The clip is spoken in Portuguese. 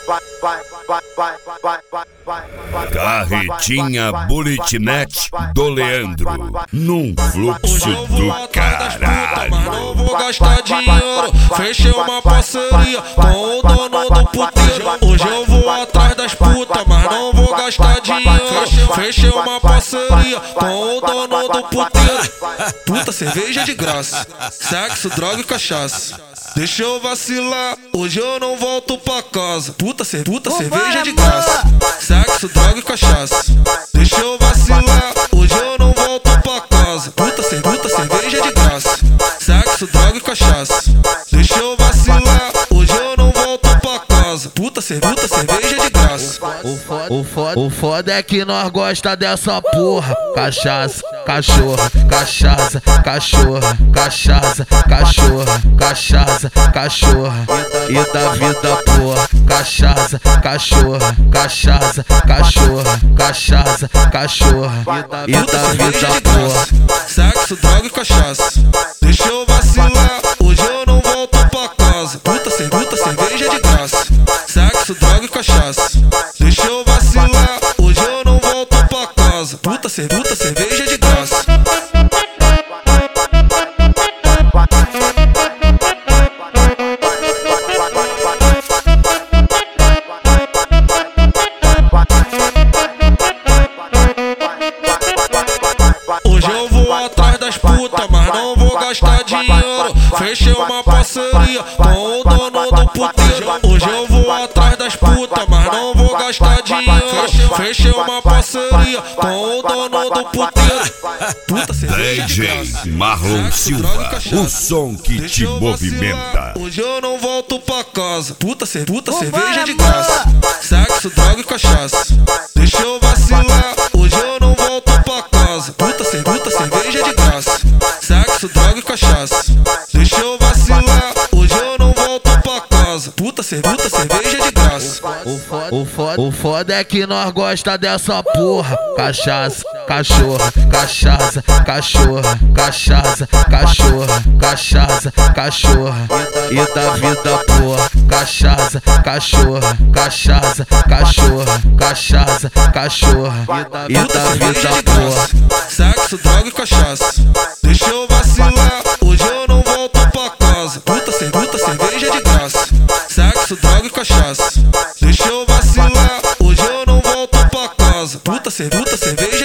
Carretinha Bulletnet do Leandro, num fluxo do caralho. Mas não vou gastar dinheiro, fechei uma parceria com o dono do puteiro. Hoje eu vou atrás das putas, mas não vou gastar dinheiro. Fechei uma parceria com o dono do puteiro. Puta, cerveja de graça, sexo, droga e cachaça. Deixa eu vacilar, hoje eu não volto pra casa. Puta, cerveja de graça, sexo, droga e cachaça. Deixa eu vacilar, hoje eu não volto pra casa. Puta, cerveja de graça, sexo, droga e cachaça. Deixa eu vacilar, hoje eu não volto pra casa. Puta, cerveja de graça. O foda é que nós gosta dessa porra. Cachaça, cachorra, cachaça, cachorra, cachaça, cachorra, cachaça, cachorra. E da vida porra. Cachaça, cachorra, cachaça, cachorra, cachaça, cachorra. E da vida porra. Sexo, droga e cachaça. Deixa eu vacilar, hoje eu não volto pra casa. Puta, cerveja de graça, sexo, droga e cachaça. Deixa eu vacilar, hoje eu não volto pra casa. Puta, cerveja de graça. Hoje eu vou atrás das putas, mas não vou gastar dinheiro. Fechei uma parceria com o dono do puteiro. Hoje eu vou atrás das putas, mas não vou gastar dinheiro. Fechei uma parceria com o dono do puteiro. Puta, DJ Marlon Silva, o som que te movimenta. Hoje eu não volto pra casa. Puta, cerveja de graça, sexo, droga e cachaça. Deixa eu vacilar, hoje eu não volto pra casa. Puta, cerveja de graça, sexo, droga e cachaça. Deixa eu vacilar, hoje eu não volto pra casa. Puta, cerveja de graça. O foda é que nós gosta dessa porra. Cachaça, cachorra, cachaça, cachorra, cachaça, cachorra, cachaça, cachorra. E da vida porra. Cachaça, cachorra, cachaça, cachorra, cachaça, cachorra. E da vida porra. Sexo, droga e cachaça. Deixa eu vacilar, hoje eu não volto pra casa. Puta, cerveja de graça, sexo, droga e cachaça. Deixa eu vacilar, hoje eu não volto pra casa. Puta, cerveja